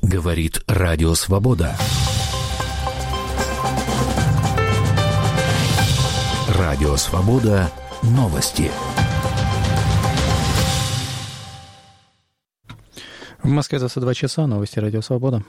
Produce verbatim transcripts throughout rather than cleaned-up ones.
Говорит Радио Свобода. Радио Свобода. Новости. В Москве двадцать два часа. Новости Радио Свобода.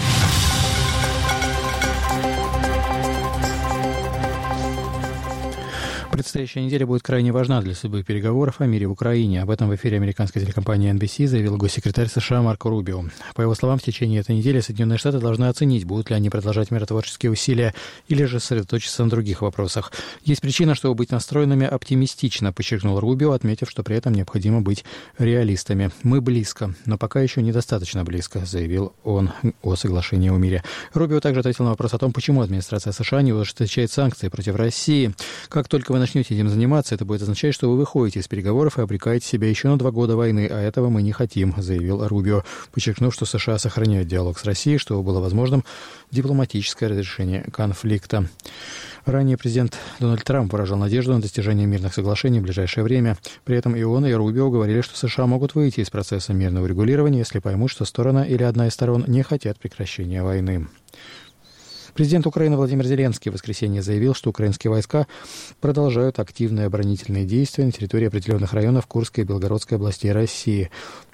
Предстоящая неделя будет крайне важна для судьбы переговоров о мире в Украине. Об этом в эфире американской телекомпании эн би си заявил госсекретарь США Марко Рубио. По его словам, в течение этой недели Соединенные Штаты должны оценить, будут ли они продолжать миротворческие усилия или же сосредоточиться на других вопросах. Есть причина, чтобы быть настроенными оптимистично, подчеркнул Рубио, отметив, что при этом необходимо быть реалистами. Мы близко, но пока еще недостаточно близко, заявил он о соглашении о мире. Рубио также ответил на вопрос о том, почему администрация США не ужесточает санкции против России. Как только вы начнете этим заниматься, это будет означать, что вы выходите из переговоров и обрекаете себя еще на два года войны, а этого мы не хотим, заявил Рубио, подчеркнув, что США сохраняют диалог с Россией, чтобы было возможным дипломатическое разрешение конфликта. Ранее президент Дональд Трамп выражал надежду на достижение мирных соглашений в ближайшее время. При этом и он, и Рубио говорили, что США могут выйти из процесса мирного регулирования, если поймут, что сторона или одна из сторон не хотят прекращения войны. Президент Украины Владимир Зеленский в воскресенье заявил, что украинские войска продолжают активные оборонительные действия на территории определенных районов Курской и Белгородской областей России.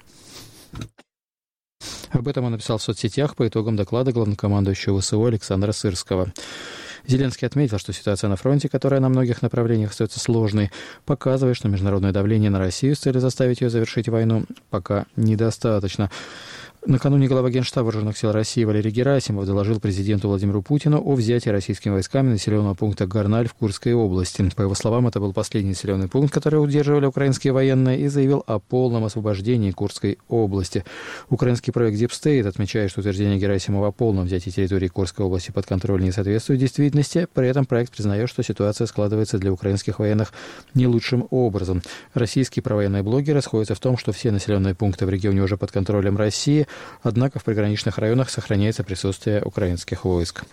Об этом он написал в соцсетях по итогам доклада главнокомандующего ВСУ Александра Сырского. Зеленский отметил, что ситуация на фронте, которая на многих направлениях остается сложной, показывает, что международное давление на Россию с целью заставить ее завершить войну пока недостаточно. Накануне глава Генштаба Вооруженных сил России Валерий Герасимов доложил президенту Владимиру Путину о взятии российскими войсками населенного пункта Горналь в Курской области. По его словам, это был последний населенный пункт, который удерживали украинские военные, и заявил о полном освобождении Курской области. Украинский проект Deep State отмечает, что утверждение Герасимова о полном взятии территории Курской области под контроль не соответствует действительности. При этом проект признает, что ситуация складывается для украинских военных не лучшим образом. Российские провоенные блогеры расходятся в том, что все населенные пункты в регионе уже под контролем России. Однако в приграничных районах сохраняется присутствие украинских войск.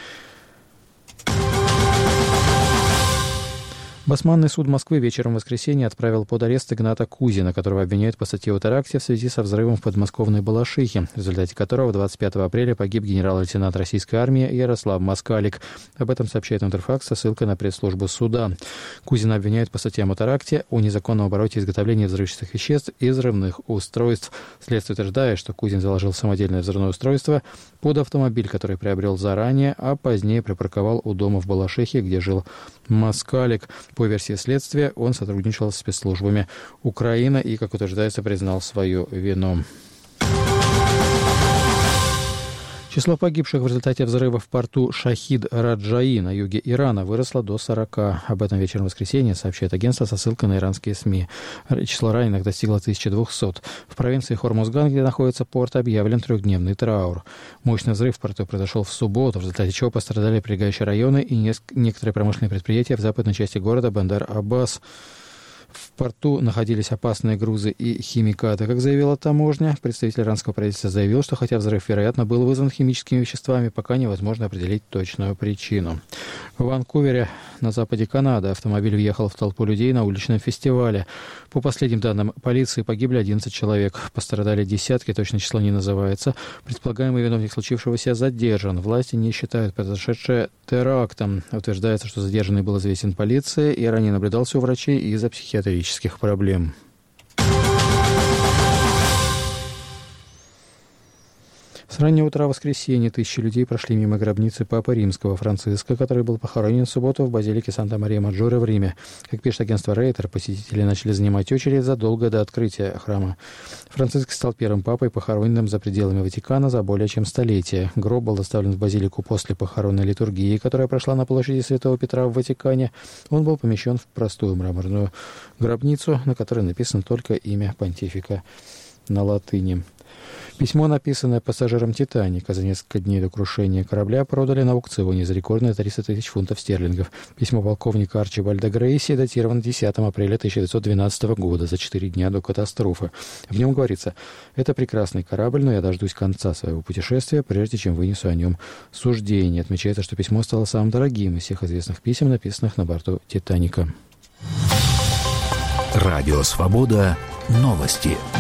Басманный суд Москвы вечером в воскресенье отправил под арест Игната Кузина, которого обвиняют по статье о теракте в связи со взрывом в подмосковной Балашихе, в результате которого двадцать пятого апреля погиб генерал-лейтенант российской армии Ярослав Москалик. Об этом сообщает Интерфакс со ссылкой на пресс-службу суда. Кузина обвиняют по статьям о теракте, о незаконном обороте и изготовлении взрывчатых веществ и взрывных устройств. Следствие утверждает, что Кузин заложил самодельное взрывное устройство под автомобиль, который приобрел заранее, а позднее припарковал у дома в Балашихе, где жил Москалик. По версии следствия, он сотрудничал с спецслужбами Украины и, как утверждается, признал свою вину. Число погибших в результате взрыва в порту Шахид-Раджаи на юге Ирана выросло до сорока. Об этом вечером в воскресенье сообщает агентство со ссылкой на иранские СМИ. Число раненых достигло тысяча двести. В провинции Хормузган, где находится порт, объявлен трехдневный траур. Мощный взрыв в порту произошел в субботу, в результате чего пострадали прилегающие районы и некоторые промышленные предприятия в западной части города Бандар-Аббас. В порту находились опасные грузы и химикаты. Как заявила таможня, представитель иранского правительства заявил, что хотя взрыв, вероятно, был вызван химическими веществами, пока невозможно определить точную причину. В Ванкувере, на западе Канады, автомобиль въехал в толпу людей на уличном фестивале. По последним данным полиции, погибли одиннадцать человек. Пострадали десятки, точное число не называется. Предполагаемый виновник случившегося задержан. Власти не считают произошедшее терактом. Утверждается, что задержанный был известен полиции и ранее наблюдался у врачей из-за психиатрических проблем. С раннего утра воскресенья тысячи людей прошли мимо гробницы Папы Римского Франциска, который был похоронен в субботу в базилике Санта-Мария-Маджоре в Риме. Как пишет агентство Рейтер, посетители начали занимать очередь задолго до открытия храма. Франциск стал первым папой, похороненным за пределами Ватикана за более чем столетие. Гроб был доставлен в базилику после похоронной литургии, которая прошла на площади Святого Петра в Ватикане. Он был помещен в простую мраморную гробницу, на которой написано только имя понтифика на латыни. Письмо, написанное пассажиром «Титаника», за несколько дней до крушения корабля продали на аукционе за рекордные триста тысяч фунтов стерлингов. Письмо полковника Арчибальда Грейси датировано десятого апреля тысяча девятьсот двенадцатого года, за четыре дня до катастрофы. В нем говорится: «Это прекрасный корабль, но я дождусь конца своего путешествия, прежде чем вынесу о нем суждение». Отмечается, что письмо стало самым дорогим из всех известных писем, написанных на борту «Титаника». Радио «Свобода». Новости.